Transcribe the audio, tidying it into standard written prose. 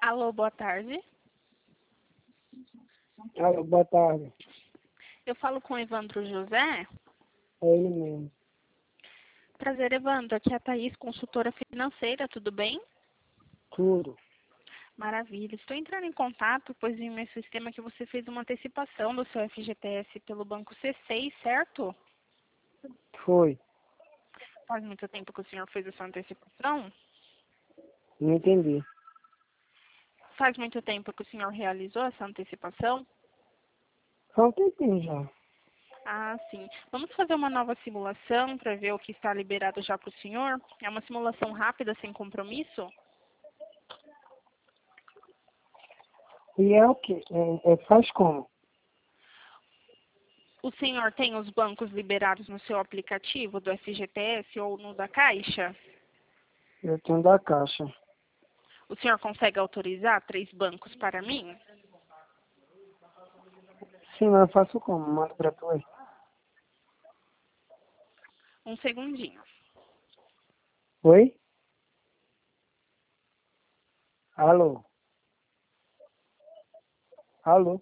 Alô, boa tarde. Alô, boa tarde. Eu falo com o Evandro José. É ele mesmo. Prazer, Evandro. Aqui é a Thaís, consultora financeira, tudo bem? Tudo. Maravilha. Estou entrando em contato, pois em meu sistema que você fez uma antecipação do seu FGTS pelo Banco C6, certo? Foi. Faz muito tempo que o senhor fez essa antecipação? Não entendi. Faz muito tempo que o senhor realizou essa antecipação? Só um tempinho já. Ah, sim. Vamos fazer uma nova simulação para ver o que está liberado já para o senhor? É uma simulação rápida, sem compromisso? E é o quê? Faz como? O senhor tem os bancos liberados no seu aplicativo do FGTS ou no da Caixa? Eu tenho da Caixa. O senhor consegue autorizar 3 bancos para mim? Sim, mas eu faço como? Mando pra tu aí. Um segundinho. Oi? Alô? Alô?